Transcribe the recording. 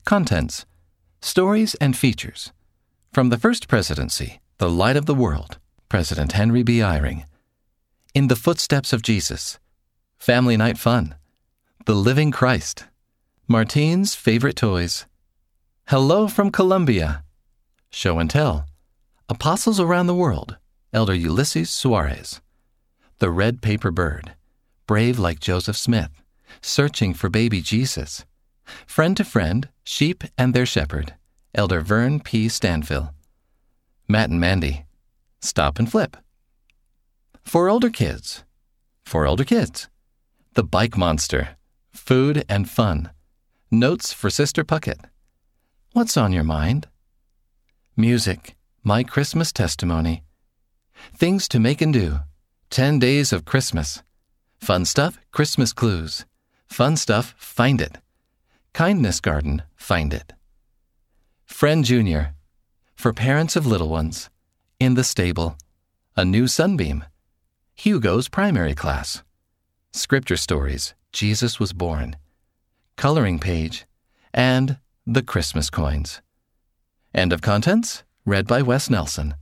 Contents: Stories and Features. From the First Presidency, The Light of the World, President Henry B. Eyring. In the Footsteps of Jesus, Family Night Fun, The Living Christ, Martine's Favorite Toys, Hello from Colombia, Show and Tell, Apostles Around the World, Elder Ulysses Suarez, The Red Paper Bird, Brave like Joseph Smith, Searching for Baby Jesus, Friend to Friend, Sheep and Their Shepherd, Elder Vern P. Stanfill, Matt and Mandy, Stop and Flip. For older kids, The Bike Monster, Food and Fun, Notes for Sister Puckett, What's on Your Mind? Music, My Christmas Testimony, Things to Make and Do, 10 Days of Christmas, Fun Stuff, Christmas Clues, Fun Stuff, Find It, Kindness Garden, Find It. Friend Junior, for parents of little ones, In the Stable, A New Sunbeam, Hugo's Primary Class, Scripture Stories, Jesus Was Born, Coloring Page, and The Christmas Coins. End of contents, read by Wes Nelson.